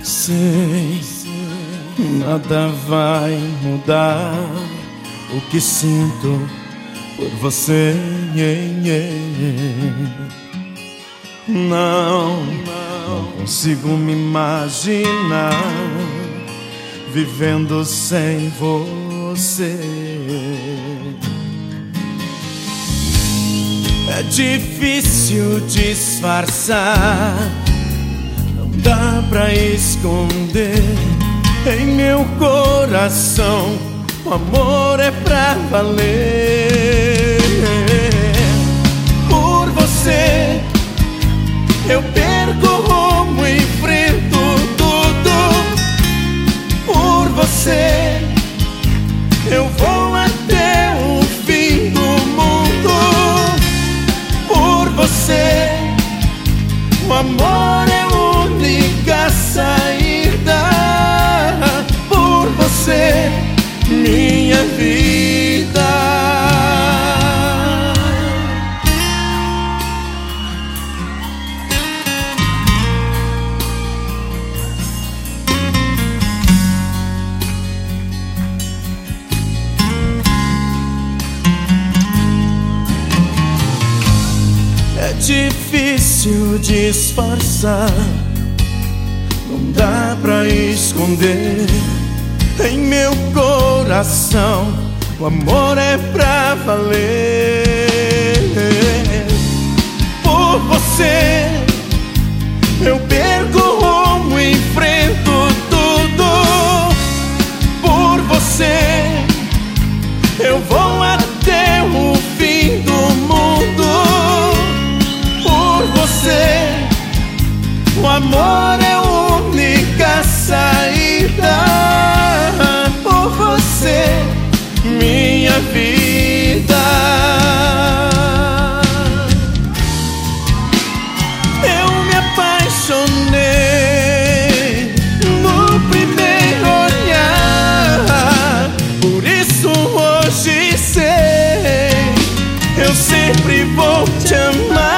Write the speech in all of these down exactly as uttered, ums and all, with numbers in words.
Sei, nada vai mudar o que sinto por você. Não, não consigo me imaginar vivendo sem você. É difícil disfarçar, não dá pra esconder. Em meu coração o amor é pra valer. Por você eu perco o rumo, enfrento tudo. Por você eu vou até o fim do mundo. Por você o amor é a única saída. Por você minha vida. É difícil disfarçar, não dá pra esconder. Em meu coração o amor é pra valer. Por você eu perco o rumo, enfrento tudo. Por você eu vou até o fim do mundo. Por você o amor é a única saída. Por você minha vida. Eu me apaixonei no primeiro olhar. Por isso hoje sei, eu sempre vou te amar.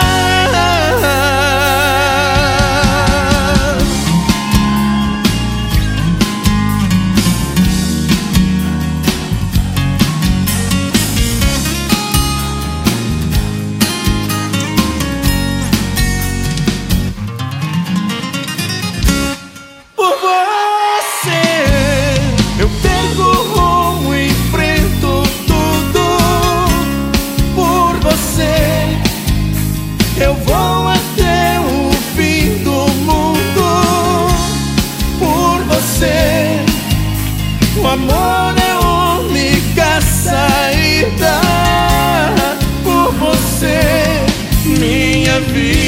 Eu vou até o fim do mundo. Por você o amor é a única saída. Por você minha vida.